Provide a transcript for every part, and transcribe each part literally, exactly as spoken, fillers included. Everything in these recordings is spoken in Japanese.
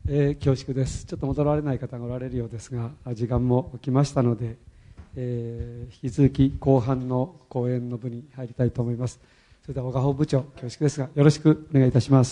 えー、恐縮です。ちょっと戻られない方がおられるようですが、時間も来ましたので、えー、引き続き後半の講演の部に入りたいと思います。それでは小川本部長、恐縮ですがよろしくお願いいたします。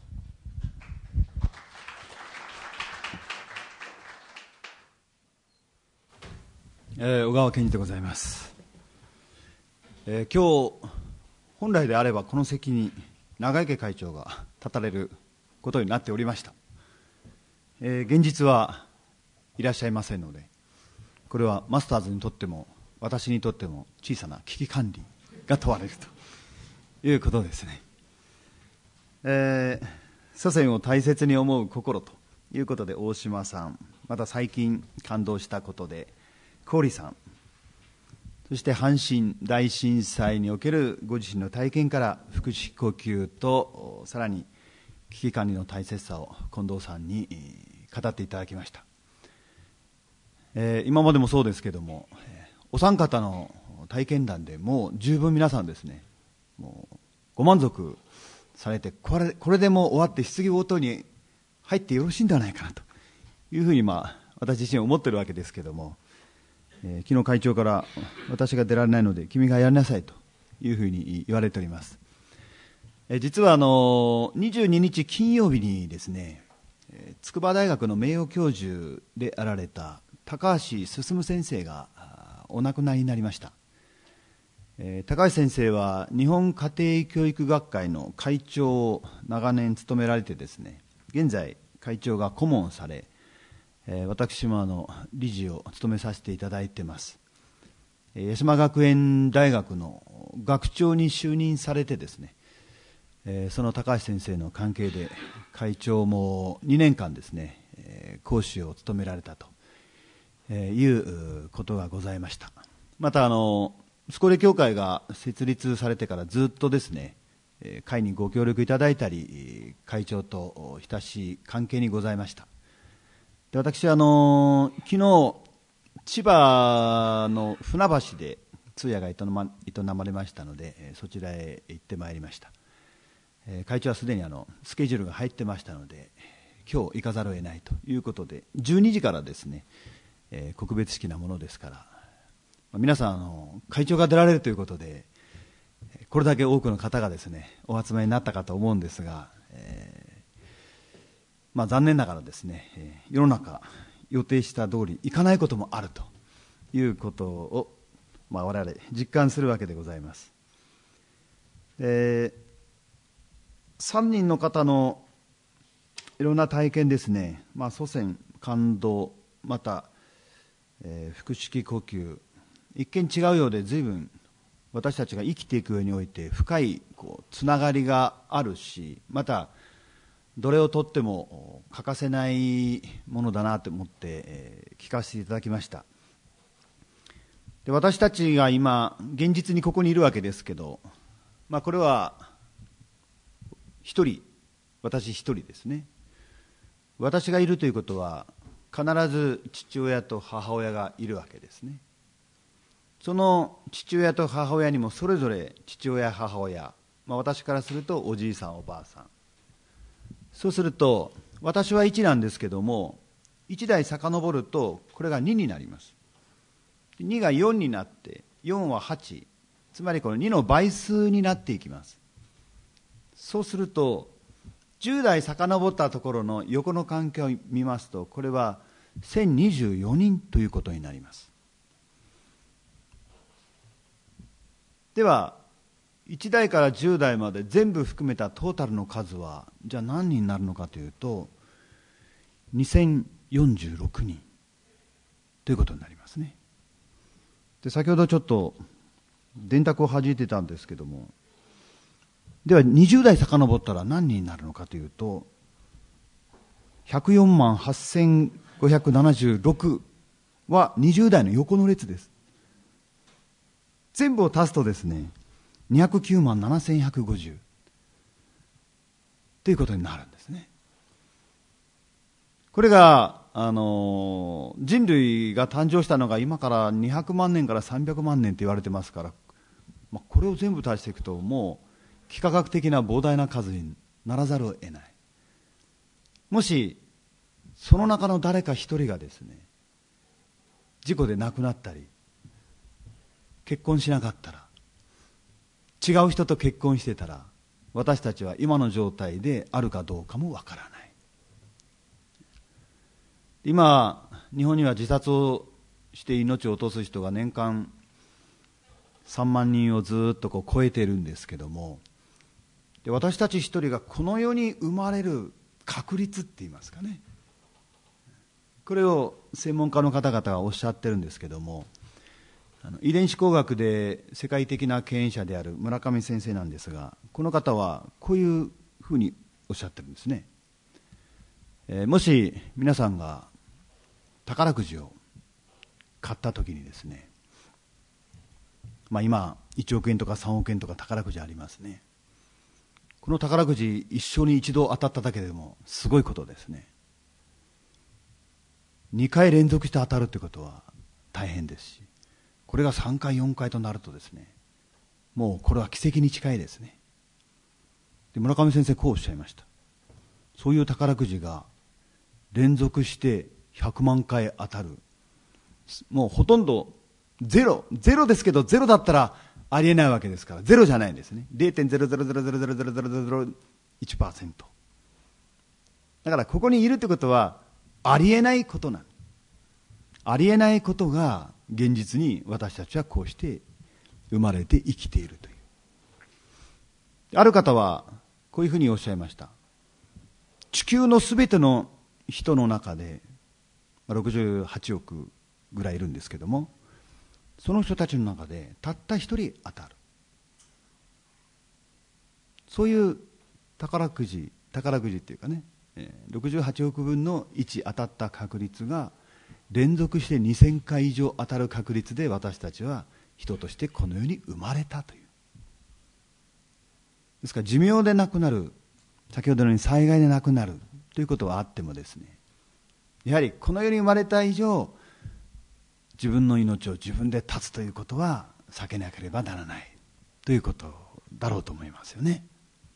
えー、小川健二でございます。えー、今日本来であればこの席に永池会長が立たれることになっておりました。えー、現実はいらっしゃいませんので、これはマスターズにとっても私にとっても小さな危機管理が問われるということですね。えー、祖先を大切に思う心ということで大島さん、また最近感動したことで郡さん、そして阪神大震災におけるご自身の体験から腹式呼吸とさらに危機管理の大切さを近藤さんに語っていただきました。えー、今までもそうですけども、お三方の体験談でもう十分皆さんですね、もうご満足されて、これ、これでもう終わって質疑応答に入ってよろしいんではないかなというふうに、まあ、私自身は思ってるわけですけども、えー、昨日会長から私が出られないので君がやりなさいというふうに言われております。えー、実はあのにじゅうににち金曜日にですね、えー、筑波大学の名誉教授であられた高橋進先生がお亡くなりになりました。えー、高橋先生は日本家庭教育学会の会長を長年務められてですね、現在会長が顧問され、えー、私もあの理事を務めさせていただいています。えー、八島学園大学の学長に就任されてですね、えー、その高橋先生の関係で会長もにねんかんですね、えー、講師を務められたということがございました。またあのスコレ協会が設立されてからずっとですね、会にご協力いただいたり会長と親しい関係にございました。で、私はあの昨日千葉の船橋で通夜が営ま、営まれましたので、そちらへ行ってまいりました。会長はすでにあのスケジュールが入ってましたので、今日行かざるを得ないということで、じゅうにじからですね、えー、告別式なものですから、皆さんあの会長が出られるということで、これだけ多くの方がですねお集まりになったかと思うんですが、えーまあ、残念ながらですね、えー、世の中予定した通りいかないこともあるということを、まあ、我々実感するわけでございます。で、さんにんの方のいろんな体験ですね、まあ、祖先感動、またえー、腹式呼吸、一見違うようで随分私たちが生きていく上において深いこうつながりがあるし、またどれをとっても欠かせないものだなと思って、えー、聞かせていただきました。で、私たちが今現実にここにいるわけですけど、まあ、これは一人、私一人ですね。私がいるということは必ず父親と母親がいるわけですね。その父親と母親にもそれぞれ父親母親、まあ、私からするとおじいさんおばあさん、そうすると私はいちなんですけども、いち代遡るとこれがにになります。にがよんになってよんははち、つまりこのにの倍数になっていきます。そうするとじゅう代遡ったところの横の関係を見ますと、これはせんにじゅうよにんということになります。では、いち代からじゅう代まで全部含めたトータルの数は、じゃあ何人になるのかというと、にせんよんじゅうろくにんということになりますね。で、先ほどちょっと電卓を弾いてたんですけども、ではにじゅう代遡ったら何人になるのかというと、ひゃくよんまんはっせんごひゃくななじゅうろくはにじゅう代の横の列です。全部を足すとですね、にひゃくきゅうまんななせんひゃくごじゅうということになるんですね。これが、あのー、人類が誕生したのが今からにひゃくまんねんからさんびゃくまんねんと言われてますから、まあ、これを全部足していくともう幾何学的な膨大な数にならざるを得ない。もしその中の誰か一人がですね、事故で亡くなったり、結婚しなかったら、違う人と結婚してたら、私たちは今の状態であるかどうかもわからない。今、日本には自殺をして命を落とす人が年間さんまんにんをずっとこう超えているんですけども、で私たち一人がこの世に生まれる確率って言いますかね、これを専門家の方々がおっしゃってるんですけども、あの遺伝子工学で世界的な権威者である村上先生なんですが、この方はこういうふうにおっしゃってるんですね。えー、もし皆さんが宝くじを買ったときにですね、まあ、今いちおくえんとかさんおくえんとか宝くじありますね。この宝くじ一生に一度当たっただけでもすごいことですね。にかい連続して当たるということは大変ですし、これがさんかいよんかいとなるとですね、もうこれは奇跡に近いですね。で村上先生こうおっしゃいました。そういう宝くじが連続してひゃくまんかい当たる、もうほとんどゼロゼロですけど、ゼロだったらありえないわけですから、ゼロじゃないんですね。 ゼロてんゼロゼロゼロゼロゼロゼロゼロゼロいちパーセント だからここにいるってことはありえないことなん、ありえないことが現実に私たちはこうして生まれて生きているという。ある方はこういうふうにおっしゃいました。地球のすべての人の中でろくじゅうはちおくぐらいいるんですけども、その人たちの中でたった一人当たる、そういう宝くじ宝くじっていうかね、ろくじゅうはちおくぶんのいち当たった確率が連続してにせんかい以上当たる確率で私たちは人としてこの世に生まれたという。ですから寿命で亡くなる、先ほどのように災害で亡くなるということはあってもですね、やはりこの世に生まれた以上、自分の命を自分で絶つということは避けなければならないということだろうと思いますよね。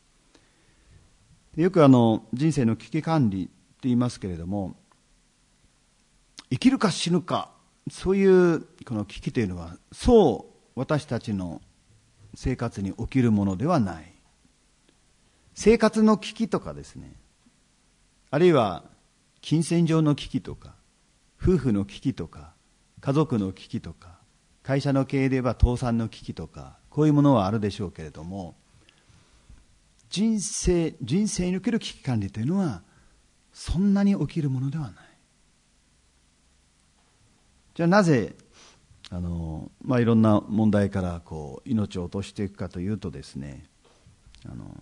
よくあの人生の危機管理って言いますけれども、生きるか死ぬか、そういうこの危機というのはそう私たちの生活に起きるものではない。生活の危機とかですね、あるいは金銭上の危機とか、夫婦の危機とか、家族の危機とか、会社の経営で言えば倒産の危機とか、こういうものはあるでしょうけれども、人生人生における危機管理というのはそんなに起きるものではない。じゃあなぜあの、まあ、いろんな問題からこう命を落としていくかというとですね、あの、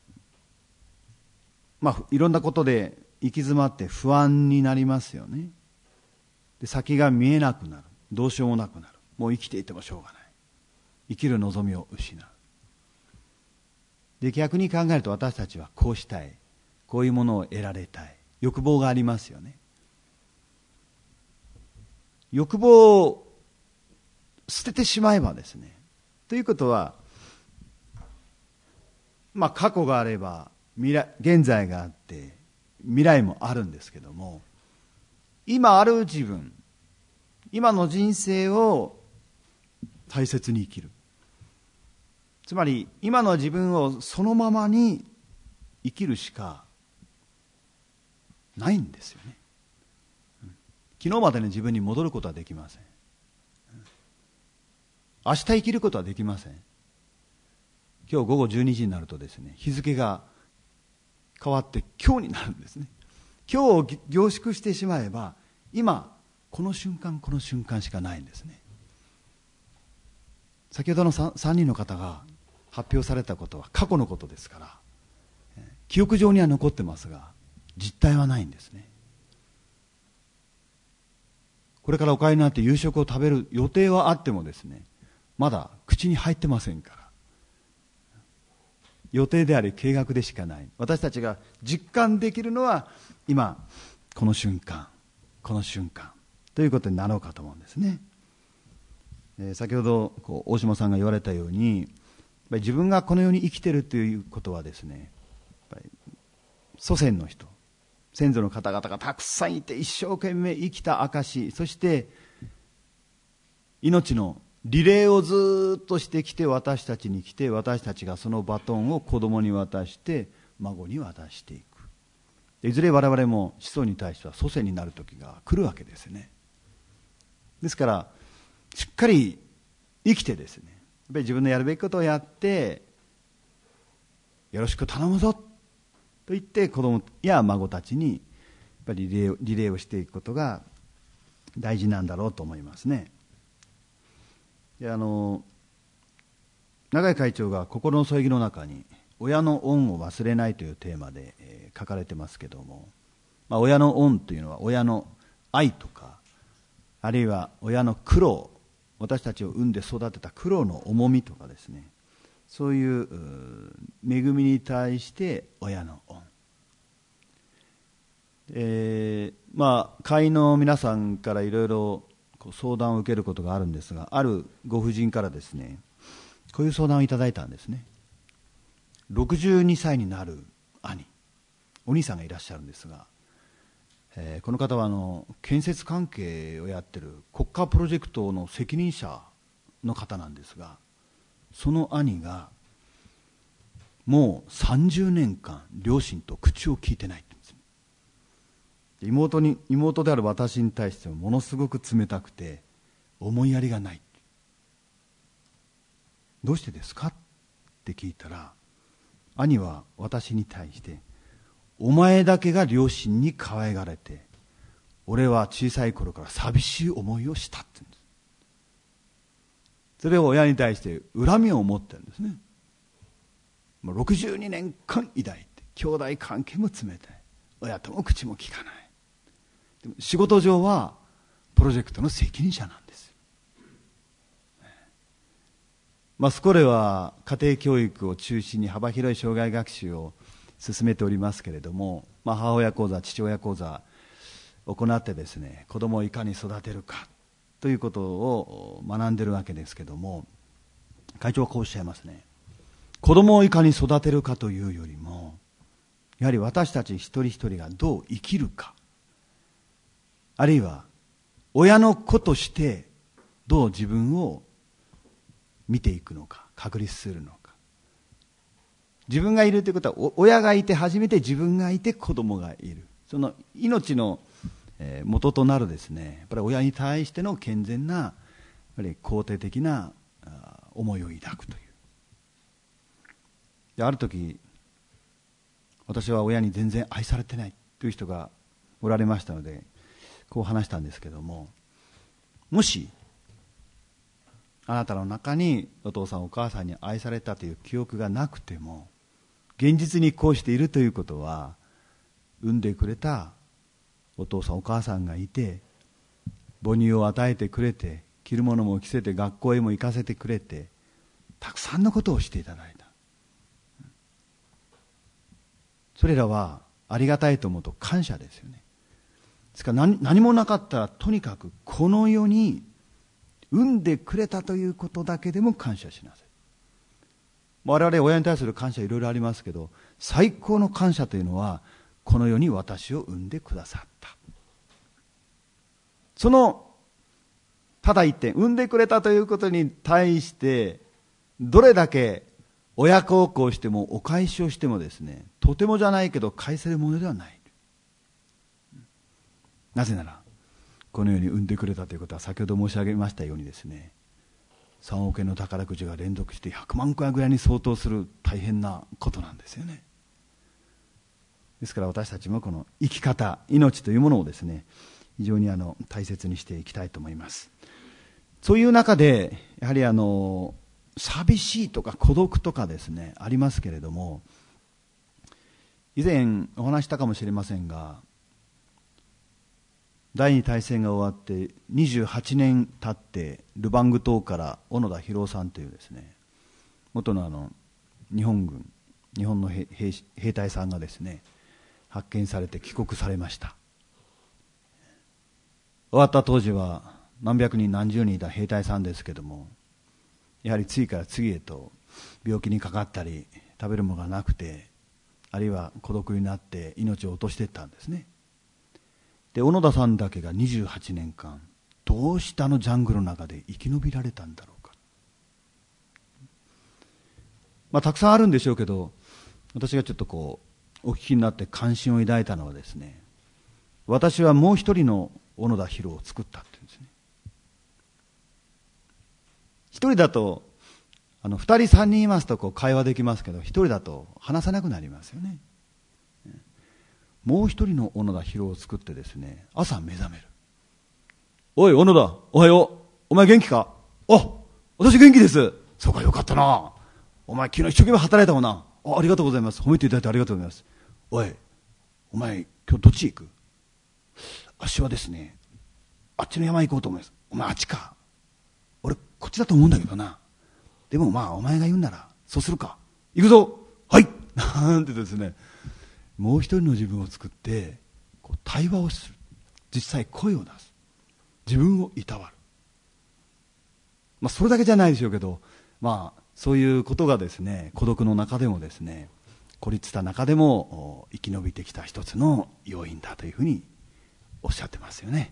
まあ、いろんなことで行き詰まって不安になりますよね。で先が見えなくなる、どうしようもなくなる、もう生きていてもしょうがない、生きる望みを失う。で逆に考えると私たちはこうしたい、こういうものを得られたい、欲望がありますよね。欲望を捨ててしまえばですね、ということは、まあ過去があれば未来、現在があって未来もあるんですけども、今ある自分、今の人生を大切に生きる、つまり今の自分をそのままに生きるしかないんですよね。昨日までの自分に戻ることはできません。明日生きることはできません。今日午後じゅうにじになるとですね、日付が変わって今日になるんですね。今日を凝縮してしまえば、今この瞬間この瞬間しかないんですね。先ほどの 3, さんにんの方が発表されたことは過去のことですから、記憶上には残ってますが実態はないんですね。これからお帰りになって夕食を食べる予定はあってもですね、まだ口に入ってませんから、予定であり計画でしかない。私たちが実感できるのは今この瞬間この瞬間ということになろうかと思うんですね。えー、先ほどこう大島さんが言われたように、やっぱり自分がこの世に生きているということはですね、やっぱり祖先の人、 先祖の方々がたくさんいて一生懸命生きた証、そして命のリレーをずっとしてきて私たちに来て、私たちがそのバトンを子供に渡して孫に渡していく。いずれ我々も子孫に対しては祖先になる時が来るわけですね。ですからしっかり生きてですね、やっぱり自分のやるべきことをやってよろしく頼むぞと言って子供や孫たちにやっぱりリレー、リレーをしていくことが大事なんだろうと思いますね。であの永井会長が心の添い木の中に親の恩を忘れないというテーマで、えー、書かれてますけども、まあ、親の恩というのは親の愛とか、あるいは親の苦労、私たちを産んで育てた苦労の重みとかですね、そういう恵みに対して親の恩、えー、まあ会員の皆さんからいろいろ相談を受けることがあるんですが、あるご婦人からですね、こういう相談をいただいたんですね。ろくじゅうにさいになる兄、お兄さんがいらっしゃるんですが、えー、この方はあの建設関係をやってる国家プロジェクトの責任者の方なんですが、その兄がもうさんじゅうねんかん両親と口を聞いてないって言うんですね。妹に妹である私に対してもものすごく冷たくて思いやりがない。どうしてですかって聞いたら、兄は私に対して、お前だけが両親に可愛がれて俺は小さい頃から寂しい思いをしたって言うんです。それを親に対して恨みを持ってるんですね。もうろくじゅうにねんかん抱いて、兄弟関係も冷たい、親とも口も聞かない。でも仕事上はプロジェクトの責任者なんです。マスコレは家庭教育を中心に幅広い生涯学習を進めておりますけれども、まあ、母親講座、父親講座を行ってですね、子供をいかに育てるかということを学んでいるわけですけども、会長はこうおっしゃいますね。子供をいかに育てるかというよりも、やはり私たち一人一人がどう生きるか、あるいは親の子としてどう自分を見ていくのか、確立するのか。自分がいるということは、親がいて初めて自分がいて子供がいる。その命の元となるですね、やっぱり親に対しての健全な、やっぱり肯定的な思いを抱くという。である時、私は親に全然愛されてないという人がおられましたので、こう話したんですけども、もしあなたの中にお父さんお母さんに愛されたという記憶がなくても、現実にこうしているということは、産んでくれたお父さんお母さんがいて、母乳を与えてくれて、着るものも着せて、学校へも行かせてくれて、たくさんのことをしていただいた。それらはありがたいと思うと感謝ですよね。ですから 何, 何もなかったら、とにかくこの世に産んでくれたということだけでも感謝しなさい。我々親に対する感謝いろいろありますけど、最高の感謝というのは、この世に私を産んでくださった。そのただ一点、産んでくれたということに対してどれだけ親孝行してもお返しをしてもですね、とてもじゃないけど返せるものではない。なぜならこの世に産んでくれたということは、先ほど申し上げましたようにですね、さんおくえんの宝くじが連続してひゃくまんくらいぐらいに相当する大変なことなんですよね。ですから私たちもこの生き方、命というものをですね、非常にあの大切にしていきたいと思います。そういう中でやはりあの寂しいとか孤独とかですね、ありますけれども、以前お話したかもしれませんが、第二次大戦が終わってにじゅうはちねん経って、ルバング島から小野田博さんというですね、元のあの日本軍、日本の 兵, 兵隊さんがですね、発見されて帰国されました。終わった当時は何百人何十人いた兵隊さんですけども、やはり次から次へと病気にかかったり、食べるものがなくてあるいは孤独になって命を落としていったんですね。で小野田さんだけがにじゅうはちねんかんどうしてあのジャングルの中で生き延びられたんだろうか。まあ、たくさんあるんでしょうけど、私がちょっとこうお聞きになって関心を抱いたのはですね、私はもう一人の小野田博を作ったって言うんですね。一人だとあの二人三人いますとこう会話できますけど、一人だと話さなくなりますよね。もう一人の小野田博を作ってですね、朝目覚める。おい小野田、おはよう。お前元気か？あ、私元気です。そうか、よかったな。お前昨日一生懸命働いたもんな。あ、ありがとうございます。褒めていただいてありがとうございます。おい、お前今日どっち行く？あっしはですね、あっちの山行こうと思います。お前あっちか。俺こっちだと思うんだけどな。でもまあお前が言うならそうするか。行くぞ。はいなんてですね、もう一人の自分を作ってこう対話をする。実際声を出す。自分をいたわる。まあそれだけじゃないでしょうけど、まあそういうことがですね、孤独の中でもですね、孤立した中でも生き延びてきた一つの要因だというふうにおっしゃってますよね。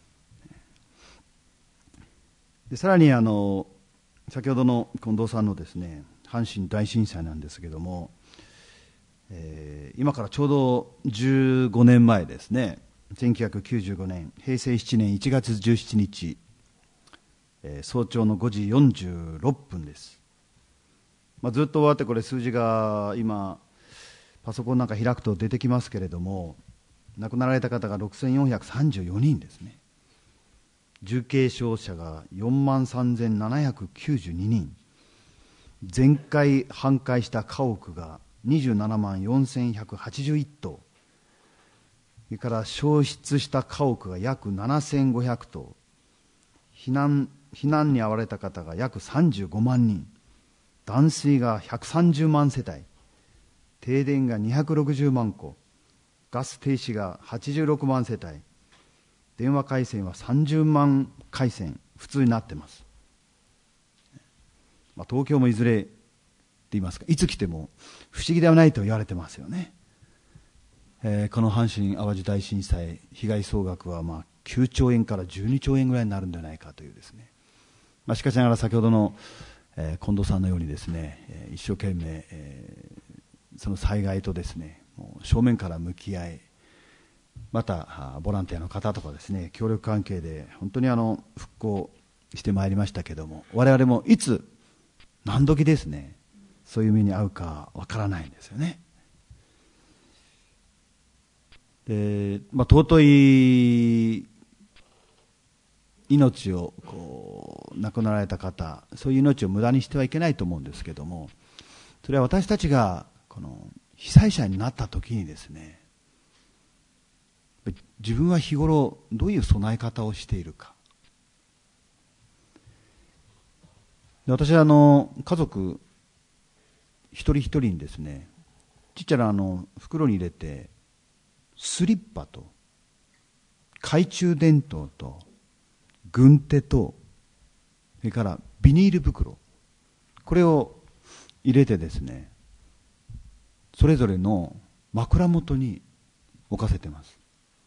でさらにあの先ほどの近藤さんのですね、阪神大震災なんですけども、えー、今からちょうどじゅうごねんまえですね、せんきゅうひゃくきゅうじゅうごねんへいせいしちねんいちがつじゅうしちにち、えー、早朝のごじよんじゅうろっぷんです。まあ、ずっと終わってこれ数字が今パソコンなんか開くと出てきますけれども、亡くなられた方がろくせんよんひゃくさんじゅうよにんですね。重軽傷者がよんまんさんぜんななひゃくきゅうじゅうににん、全壊半壊した家屋がにじゅうななまんよんせんひゃくはちじゅういっとう、それから焼失した家屋が約ななせんごひゃくとう、避難避難に遭われた方が約さんじゅうごまんにん、断水がひゃくさんじゅうまんせたい、停電がにひゃくろくじゅうまんこ、ガス停止がはちじゅうろくまんせたい、電話回線はさんじゅうまんかいせん普通になってます。まあ、東京もいずれって言いますか、いつ来ても不思議ではないと言われてますよね。えー、この阪神・淡路大震災被害総額はまあきゅうちょうえんからじゅうにちょうえんぐらいになるんではないかというですね、まあ、しかしながら先ほどの、えー、近藤さんのようにですね、えー、一生懸命、えー、その災害とですねもう正面から向き合い、またボランティアの方とかですね協力関係で本当にあの復興してまいりましたけども、我々もいつ何時ですねそういう目に遭うかわからないんですよね。で、まあ、尊い命をこう亡くなられた方、そういう命を無駄にしてはいけないと思うんですけども、それは私たちがこの被災者になった時にですね、自分は日頃どういう備え方をしているか。で私はあの家族一人一人にですね、ちっちゃなあの袋に入れてスリッパと懐中電灯と軍手とそれからビニール袋、これを入れてですねそれぞれの枕元に置かせてます。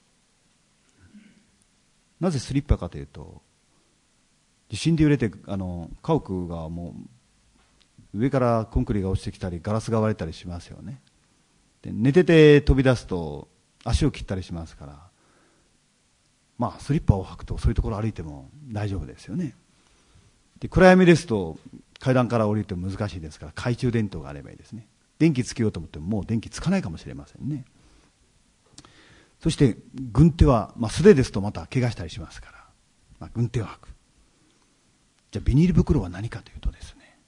なぜスリッパかというと、地震で揺れてあの家屋がもう上からコンクリが落ちてきたりガラスが割れたりしますよね。で寝てて飛び出すと足を切ったりしますから、まあスリッパを履くとそういうところ歩いても大丈夫ですよね。で暗闇ですと階段から降りても難しいですから、懐中電灯があればいいですね。電気つけようと思ってももう電気つかないかもしれませんね。そして軍手は、まあ、素手ですとまた怪我したりしますから、まあ、軍手を履く。じゃあビニール袋は何かというとですね、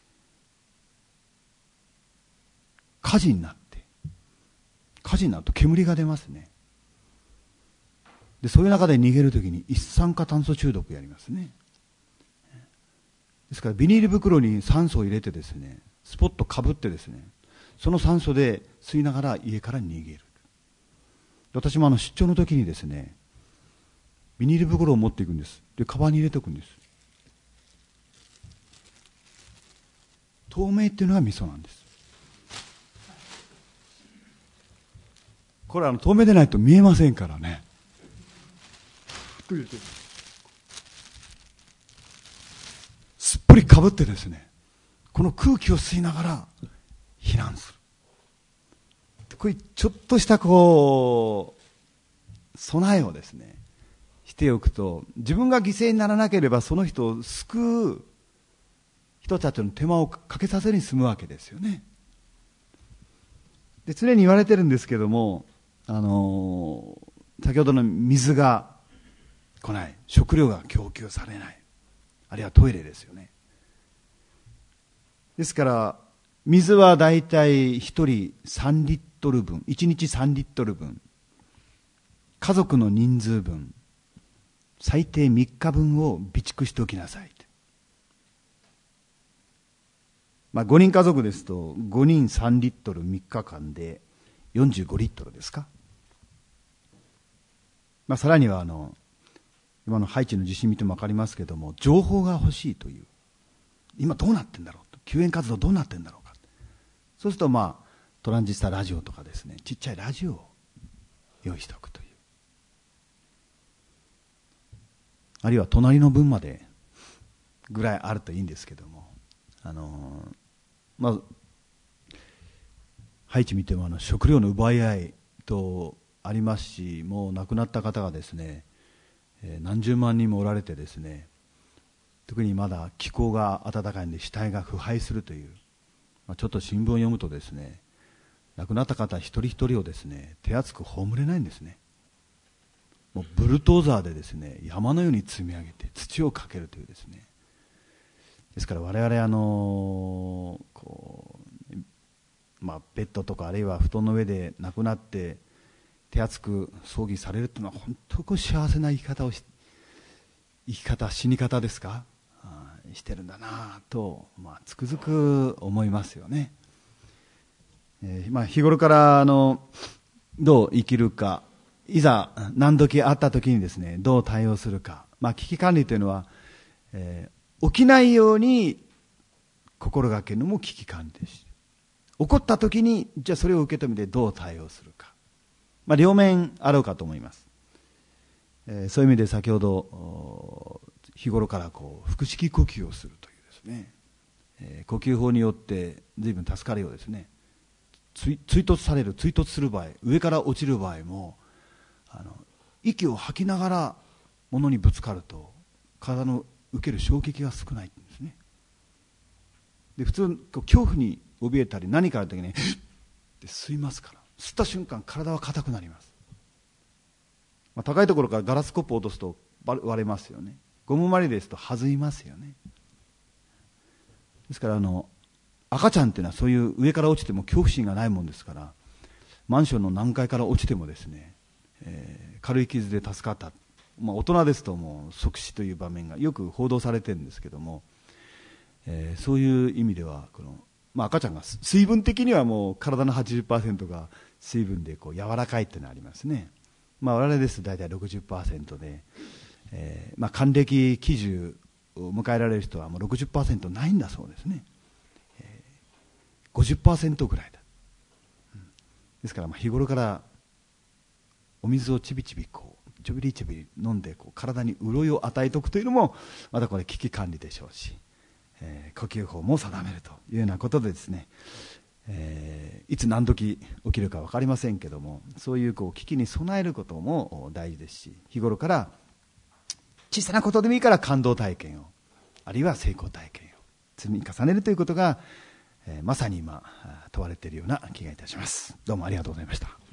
火事になって火事になると煙が出ますね。でそういう中で逃げるときに一酸化炭素中毒やりますね。ですからビニール袋に酸素を入れてですねスポッとかぶってですね、その酸素で吸いながら家から逃げる。私もあの出張の時にですねビニール袋を持っていくんです。でカバンに入れておくんです。透明っていうのがミソなんです。 これはあの透明でないと見えませんからね。すっぽりかぶってですね、この空気を吸いながら避難する。こういうちょっとしたこう備えをですねしておくと、自分が犠牲にならなければその人を救う人たちの手間をかけさせずに済むわけですよね。で、常に言われてるんですけども、あのー、先ほどの水が来ない、食料が供給されない、あるいはトイレですよね。ですから水はだいたいひとりさんリットル分、いちにちさんリットル分、家族の人数分、最低みっかぶんを備蓄しておきなさい。まあ、ごにん家族ですとごにんさんリットル、みっかかんでよんじゅうごリットルですか。まあ、さらにはあの今のハイチの地震見ても分かりますけども、情報が欲しいという、今どうなってんだろうと、救援活動どうなってんだろうか。そうするとまあトランジスタラジオとかですね、ちっちゃいラジオを用意しておくという、あるいは隣の分までぐらいあるといいんですけども、あのー、まあハイチ見てもあの食料の奪い合いとありますし、もう亡くなった方がですね、えー、何十万人もおられてですね、特にまだ気候が暖かいので死体が腐敗するという、まあ、ちょっと新聞を読むとですね、亡くなった方一人一人をですね手厚く葬れないんですね。もうブルドーザーでですね山のように積み上げて土をかけるというですね。ですから我々あのこう、まあ、ベッドとかあるいは布団の上で亡くなって手厚く葬儀されるというのは本当に幸せな生き方をし生き方死に方ですか、してるんだなと、まあ、つくづく思いますよね。えーまあ、日頃からあのどう生きるか、いざ何時あった時にですねどう対応するか、まあ、危機管理というのは、えー起きないように心がけるのも危機管理です。起こった時にじゃあそれを受け止めてどう対応するか、まあ、両面あろうかと思います。えー、そういう意味で先ほど日頃からこう腹式呼吸をするというですね、えー、呼吸法によって随分助かるようですね。追突される追突する場合、上から落ちる場合もあの息を吐きながら物にぶつかると体の受ける衝撃が少ないんですね。で普通恐怖に怯えたり何かある時にって吸いますから、吸った瞬間体は硬くなります。まあ、高いところからガラスコップを落とすと割れますよね。ゴムまりですと弾みますよね。ですからあの赤ちゃんっていうのはそういう上から落ちても恐怖心がないもんですから、マンションの何階から落ちてもですね、えー、軽い傷で助かった、まあ、大人ですともう即死という場面がよく報道されてるんですけども、えー、そういう意味ではこの、まあ、赤ちゃんが水分的にはもう体の はちじゅっパーセント が水分でこう柔らかいっていうのがありますね。まあ、我々ですと大体 ろくじゅっパーセント で、えーまあ、還暦基準を迎えられる人はもう ろくじゅっパーセント ないんだそうですね。えー、ごじゅっパーセント ぐらいだ、うん、ですからまあ日頃からお水をちびちびこうちょびりちょびり飲んでこう体に潤いを与えておくというのもまたこれ危機管理でしょうし、えー、呼吸法も定めるというようなことでですね、えー、いつ何時起きるか分かりませんけども、そういうこう危機に備えることも大事ですし、日頃から小さなことでもいいから感動体験を、あるいは成功体験を積み重ねるということが、えー、まさに今問われているような気がいたします。どうもありがとうございました。